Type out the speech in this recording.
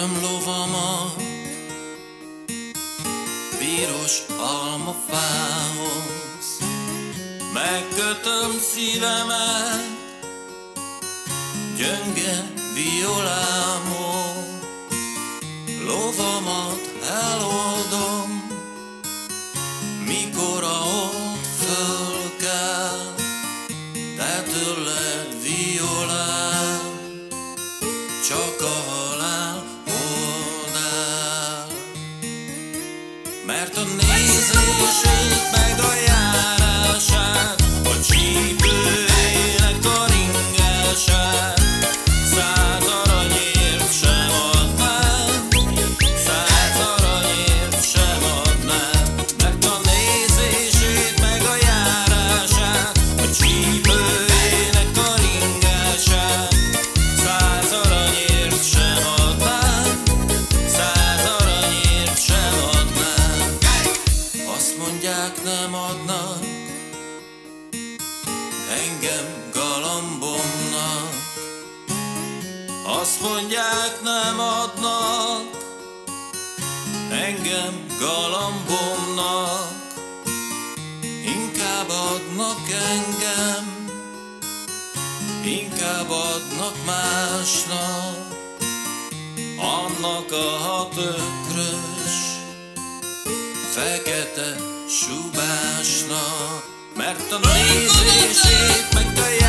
Megkötöm lovamat piros almafához, megkötöm szívemet gyönge violámhoz. Lovamat eloldom, mikor a hold fölkel, de tőled violám csak a halál hold el. Mert a nézését meg a járását, a csípőjének a ringását 100 aranyért sem adnám, 100 aranyért sem adnám. Mert a nézését meg a járását, a csípőjének a ringását 100 aranyért sem adnám, 100 aranyért sem adnám. Azt mondják, nem adnak engem galambomnak, azt mondják, nem adnak engem galambomnak. Inkább adnak engem, inkább adnak másnak, annak a 6 ökrös fekete subásnak. Mert a nézését meg a